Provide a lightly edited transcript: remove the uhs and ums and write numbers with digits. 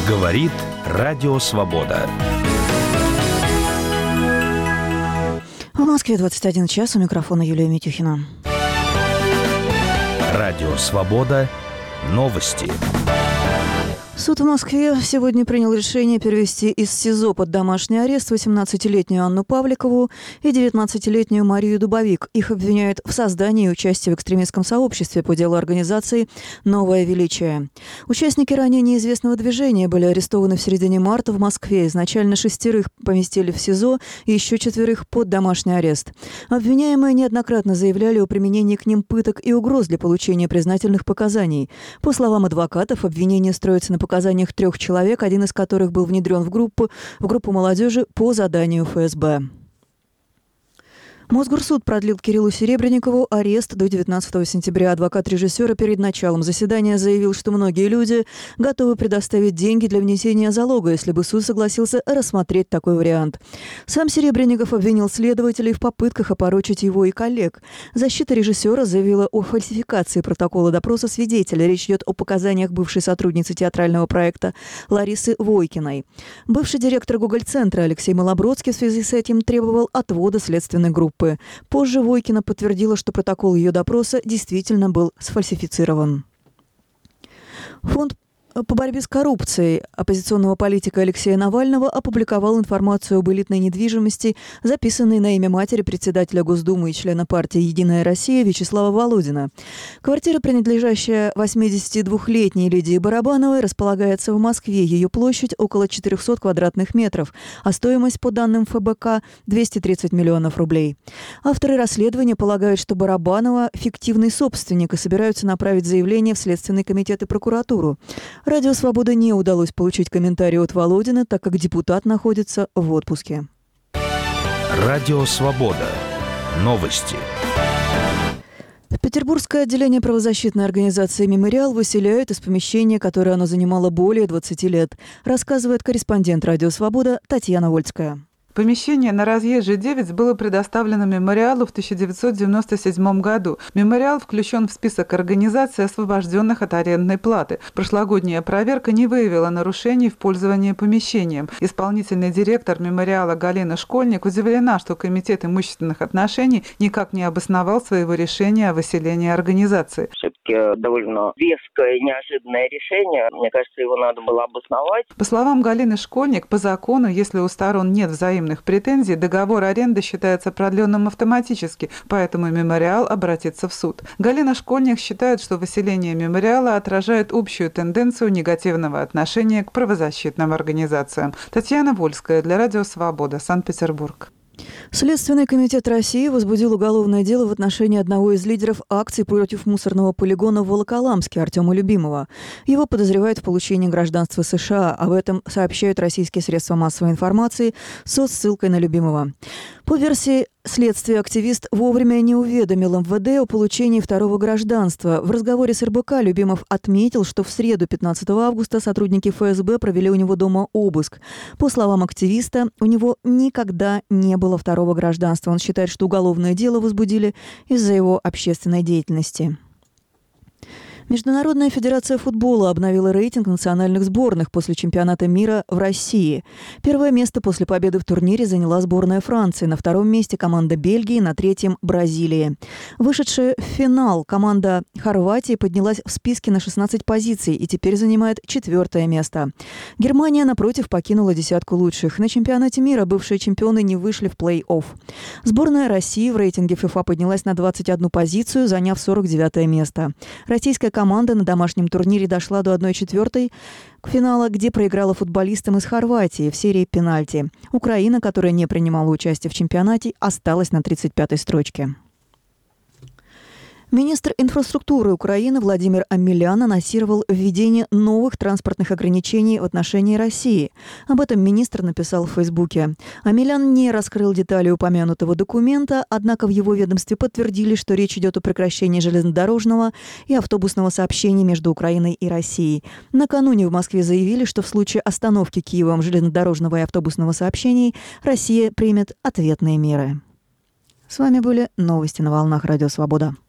Говорит Радио Свобода. В Москве 21 час. У микрофона Юлия Митюхина. Радио Свобода. Новости. Суд в Москве сегодня принял решение перевести из СИЗО под домашний арест 18-летнюю Анну Павликову и 19-летнюю Марию Дубовик. Их обвиняют в создании и участии в экстремистском сообществе по делу организации «Новое величие». Участники ранее неизвестного движения были арестованы в середине марта в Москве. Изначально 6 поместили в СИЗО и еще 4 под домашний арест. Обвиняемые неоднократно заявляли о применении к ним пыток и угроз для получения признательных показаний. По словам адвокатов, обвинение строится на показаниях 3 человек, один из которых был внедрен в группу молодежи по заданию ФСБ. Мосгорсуд продлил Кириллу Серебренникову арест до 19 сентября. Адвокат режиссера перед началом заседания заявил, что многие люди готовы предоставить деньги для внесения залога, если бы суд согласился рассмотреть такой вариант. Сам Серебренников обвинил следователей в попытках опорочить его и коллег. Защита режиссера заявила о фальсификации протокола допроса свидетеля. Речь идет о показаниях бывшей сотрудницы театрального проекта Ларисы Войкиной. Бывший директор Гоголь-центра Алексей Малобродский в связи с этим требовал отвода следственной группы. Позже Войкина подтвердила, что протокол ее допроса действительно был сфальсифицирован. Фонд по борьбе с коррупцией оппозиционного политика Алексея Навального опубликовал информацию об элитной недвижимости, записанной на имя матери председателя Госдумы и члена партии «Единая Россия» Вячеслава Володина. Квартира, принадлежащая 82-летней Лидии Барабановой, располагается в Москве. Ее площадь около 400 квадратных метров, а стоимость, по данным ФБК, 230 миллионов рублей. Авторы расследования полагают, что Барабанова – фиктивный собственник и собираются направить заявление в Следственный комитет и прокуратуру. Радио «Свобода» не удалось получить комментарий от Володина, так как депутат находится в отпуске. Радио «Свобода». Новости. Петербургское отделение правозащитной организации «Мемориал» выселяют из помещения, которое оно занимало более 20 лет, рассказывает корреспондент «Радио Свобода» Татьяна Вольская. Помещение на Разъезжей 9 было предоставлено «Мемориалу» в 1997 году. «Мемориал» включен в список организаций, освобожденных от арендной платы. Прошлогодняя проверка не выявила нарушений в пользовании помещением. Исполнительный директор «Мемориала» Галина Школьник удивлена, что Комитет имущественных отношений никак не обосновал своего решения о выселении организации. Все-таки довольно веское и неожиданное решение. Мне кажется, его надо было обосновать. По словам Галины Школьник, по закону, если у сторон нет взаимных претензий, договор аренды считается продленным автоматически, поэтому «Мемориал» обратится в суд. Галина Школьник считает, что выселение «Мемориала» отражает общую тенденцию негативного отношения к правозащитным организациям. Татьяна Вольская для Радио «Свобода», Санкт-Петербург. Следственный комитет России возбудил уголовное дело в отношении одного из лидеров акций против мусорного полигона в Волоколамске Артема Любимова. Его подозревают в получении гражданства США. Об этом сообщают российские средства массовой информации со ссылкой на Любимова. По версии следствия, активист вовремя не уведомил МВД о получении второго гражданства. В разговоре с РБК Любимов отметил, что в среду 15 августа сотрудники ФСБ провели у него дома обыск. По словам активиста, у него никогда не было второго гражданства. Он считает, что уголовное дело возбудили из-за его общественной деятельности. Международная федерация футбола обновила рейтинг национальных сборных после чемпионата мира в России. Первое место после победы в турнире заняла сборная Франции. На втором месте команда Бельгии, на третьем – Бразилии. Вышедшая в финал команда Хорватии поднялась в списке на 16 позиций и теперь занимает 4-е место. Германия, напротив, покинула десятку лучших. На чемпионате мира бывшие чемпионы не вышли в плей-офф. Сборная России в рейтинге ФИФА поднялась на 21 позицию, заняв 49-е место. Российская команда на домашнем турнире дошла до 1/4 финала, где проиграла футболистам из Хорватии в серии пенальти. Украина, которая не принимала участие в чемпионате, осталась на 35-й строчке. Министр инфраструктуры Украины Владимир Омелян анонсировал введение новых транспортных ограничений в отношении России. Об этом министр написал в Фейсбуке. Омелян не раскрыл детали упомянутого документа, однако в его ведомстве подтвердили, что речь идет о прекращении железнодорожного и автобусного сообщений между Украиной и Россией. Накануне в Москве заявили, что в случае остановки Киевом железнодорожного и автобусного сообщений Россия примет ответные меры. С вами были новости на волнах Радио Свобода.